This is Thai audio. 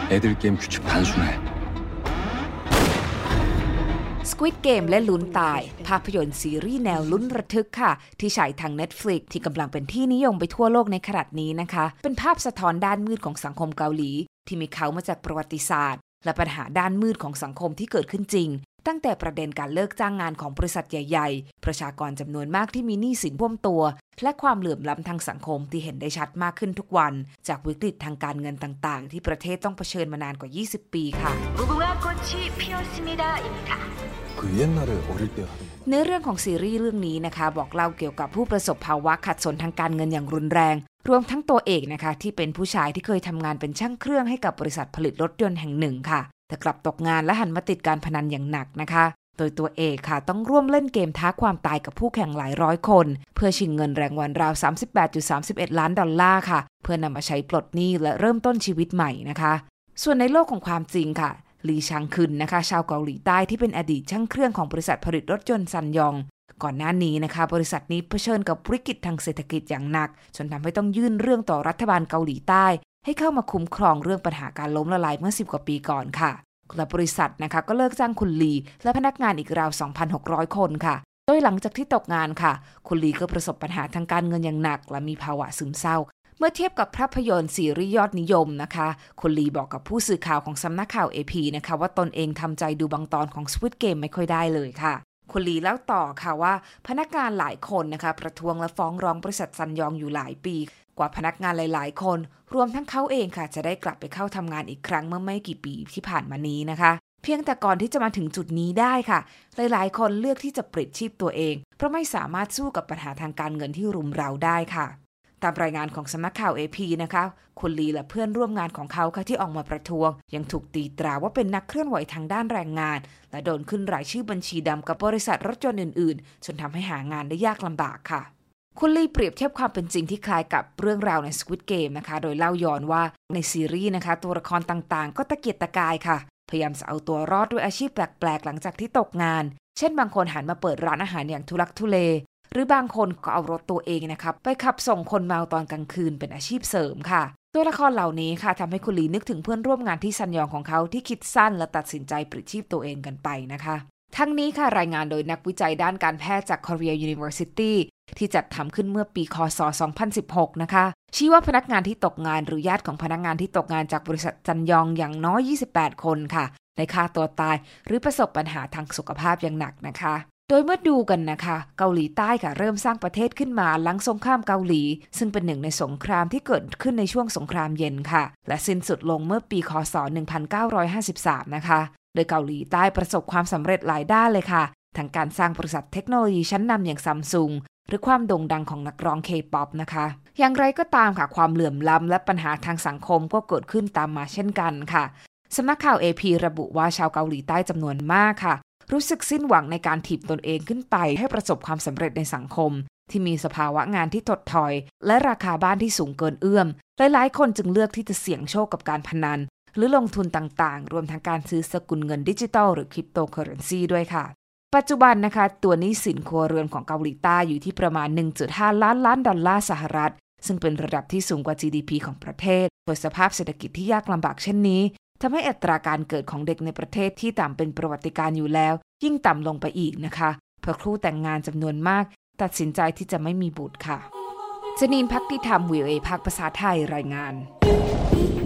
애들 게임 규칙 단순해. Squid Game และลุ้นตายภาพยนตร์ซีรีส์แนวลุ้นระทึกค่ะที่ฉายทาง Netflix ที่กำลังเป็นที่นิยมไปทั่วโลกในขณะนี้นะคะเป็นภาพสะท้อนด้านมืดของสังคมเกาหลีที่มีเขามาจากประวัติศาสตร์และปัญหาด้านมืดของสังคมที่เกิดขึ้นจริงตั้งแต่ประเด็นการเลิกจ้างงานของบริษัทใหญ่ๆประชากรจำนวนมากที่มีหนี้สินท่วมตัวและความเหลื่อมล้ำทางสังคมที่เห็นได้ชัดมากขึ้นทุกวันจากวิกฤตทางการเงินต่างๆที่ประเทศต้องเผชิญมานานกว่า20ปีค่ะเนื้อเรื่องของซีรีส์เรื่องนี้นะคะบอกเล่าเกี่ยวกับผู้ประสบภาวะขัดสนทางการเงินอย่างรุนแรงรวมทั้งตัวเอกนะคะที่เป็นผู้ชายที่เคยทำงานเป็นช่างเครื่องให้กับบริษัทผลิตรถยนต์แห่งหนึ่งค่ะแต่กลับตกงานและหันมาติดการพนันอย่างหนักนะคะโดยตัวเอกค่ะต้องร่วมเล่นเกมท้าความตายกับผู้แข่งหลายร้อยคนเพื่อชิงเงินรางวัลราว 38.31 ล้านดอลลาร์ค่ะเพื่อนำมาใช้ปลดหนี้และเริ่มต้นชีวิตใหม่นะคะส่วนในโลกของความจริงค่ะลีชังคึนนะคะชาวเกาหลีใต้ที่เป็นอดีตช่างเครื่องของบริษัทผลิตรถยนต์ซันยองก่อนหน้านี้นะคะบริษัทนี้เผชิญกับวิกฤตทางเศรษฐกิจอย่างหนักจนทำให้ต้องยื่นเรื่องต่อรัฐบาลเกาหลีใต้ให้เข้ามาคุ้มครองเรื่องปัญหาการล้มละลายเมื่อ10กว่าปีก่อนค่ะและบริษัทนะคะก็เลิกจ้างคุณลีและพนักงานอีกราว 2,600 คนค่ะโดยหลังจากที่ตกงานค่ะคุณลีก็ประสบปัญหาทางการเงินอย่างหนักและมีภาวะซึมเศร้าเมื่อเทียบกับภาพยนตร์ซีรีส์ยอดนิยมนะคะคุณลีบอกกับผู้สื่อข่าวของสำนักข่าว AP นะคะว่าตนเองทำใจดูบางตอนของ Squid Game ไม่ค่อยได้เลยค่ะคุณลีเล่าต่อค่ะว่าพนักงานหลายคนนะคะประท้วงและฟ้องร้องบริษัทซันยองอยู่หลายปีกว่าพนักงานหลายๆคนรวมทั้งเขาเองค่ะจะได้กลับไปเข้าทำงานอีกครั้งเมื่อไม่กี่ปีที่ผ่านมานี้นะคะเพียงแต่ก่อนที่จะมาถึงจุดนี้ได้ค่ะหลายๆคนเลือกที่จะปลิดชีพตัวเองเพราะไม่สามารถสู้กับปัญหาทางการเงินที่รุมเร้าได้ค่ะตามรายงานของสำนักข่าว AP นะคะคุณลีและเพื่อนร่วมงานของเขาค่ะที่ออกมาประท้วงยังถูกตีตราว่าเป็นนักเคลื่อนไหวทางด้านแรงงานและโดนขึ้นรายชื่อบัญชีดำกับบริษัทรถยนต์อื่นๆจนทำให้หางานได้ยากลำบากค่ะคุณลีเปรียบเทียบความเป็นจริงที่คล้ายกับเรื่องราวใน Squid Game นะคะโดยเล่าย้อนว่าในซีรีส์นะคะตัวละครต่างๆก็ตะเกียกตะกายค่ะพยายามจะเอาตัวรอดด้วยอาชีพแปลกๆหลังจากที่ตกงานเช่นบางคนหันมาเปิดร้านอาหารอย่างทุลักทุเลหรือบางคนก็เอารถตัวเองนะคะไปขับส่งคนเมาตอนกลางคืนเป็นอาชีพเสริมค่ะตัวละครเหล่านี้ค่ะทำให้คุณลีนึกถึงเพื่อนร่วมงานที่ซันยองของเขาที่คิดสั้นและตัดสินใจปลิดชีพตัวเองกันไปนะคะทั้งนี้ค่ะรายงานโดยนักวิจัยด้านการแพทย์จาก Korea University ที่จัดทำขึ้นเมื่อปีคศ 2016 นะคะชี้ว่าพนักงานที่ตกงานหรือญาติของพนักงานที่ตกงานจากบริษัทซันยองอย่างน้อย28คนค่ะได้ฆ่าตัวตายหรือประสบปัญหาทางสุขภาพอย่างหนักนะคะโดยเมื่อดูกันนะคะเกาหลีใต้ค่ะเริ่มสร้างประเทศขึ้นมาหลังสงครามเกาหลีซึ่งเป็นหนึ่งในสงครามที่เกิดขึ้นในช่วงสงครามเย็นค่ะและสิ้นสุดลงเมื่อปีคศ 1953 นะคะโดยเกาหลีใต้ประสบความสำเร็จหลายด้านเลยค่ะทั้งการสร้างบริษัทเทคโนโลยีชั้นนำอย่างซัมซุงหรือความโด่งดังของนักร้อง K-POP นะคะอย่างไรก็ตามค่ะความเหลื่อมล้ำและปัญหาทางสังคมก็เกิดขึ้นตามมาเช่นกันค่ะสำนักข่าว AP ระบุว่าชาวเกาหลีใต้จำนวนมากค่ะรู้สึกสิ้นหวังในการถีบตนเองขึ้นไปให้ประสบความสำเร็จในสังคมที่มีสภาวะงานที่ถดถอยและราคาบ้านที่สูงเกินเอื้อมหลายๆคนจึงเลือกที่จะเสี่ยงโชคกับการพนันหรือลงทุนต่างๆรวมทั้งการซื้อสกุลเงินดิจิทัลหรือคริปโตเคอเรนซีด้วยค่ะปัจจุบันนะคะตัวหนี้สินครัวเรือนของเกาหลีใต้อยู่ที่ประมาณ 1.5 ล้านดอลลาร์สหรัฐซึ่งเป็นระดับที่สูงกว่า GDP ของประเทศโดยสภาพเศรษฐกิจที่ยากลำบากเช่นนี้ทำให้อัตราการเกิดของเด็กในประเทศที่ต่ำเป็นประวัติการณ์อยู่แล้วยิ่งต่ำลงไปอีกนะคะเพราะครูแต่งงานจำนวนมากตัดสินใจที่จะไม่มีบุตรค่ะจนีน ภักดิธรรม VOA ภาคภาษาไทยรายงาน